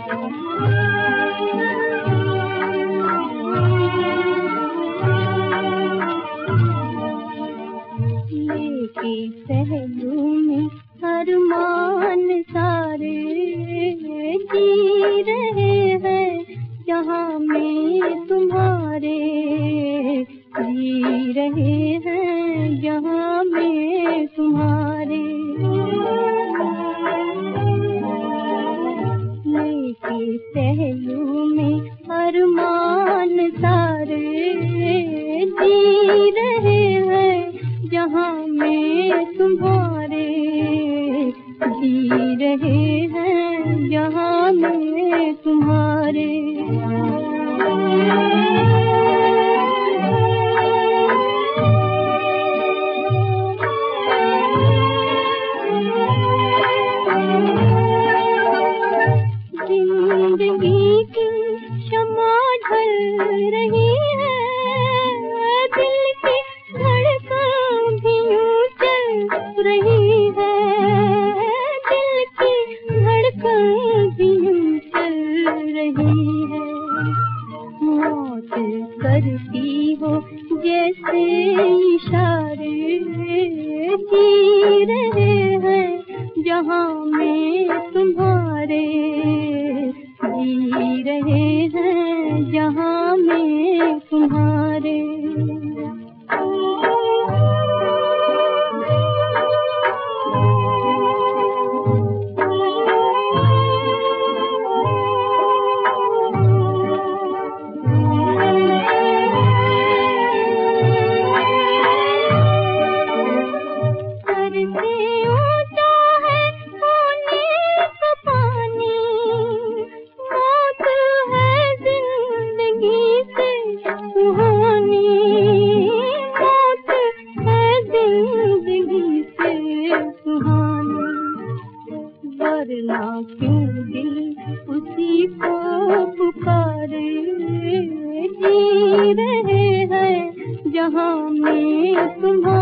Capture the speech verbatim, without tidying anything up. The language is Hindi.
लेके पहलू में अरमान सारे जी रहे हैं जहाँ में तुम्हारे, जी रहे हैं जहाँ में तुम्हारे। लेके पहलू में अरमान सारे जी रहे हैं जहाँ में तुम्हारे, जी रहे हैं जहाँ में तुम्हारे। जिंदगी की शम्मा ढल रही है, दिल की धड़कन भी यूं चल रही है, दिल की धड़कन भी यूं चल रही है। मौत करती हो जैसे इशारे, जी रहे हैं जहाँ में तुम्हारे, जी रहे हैं जहाँ में तुम्हारे। वरना क्यों दिल उसी को पुकारे, जी रहे हैं जहाँ में तुम्हारे।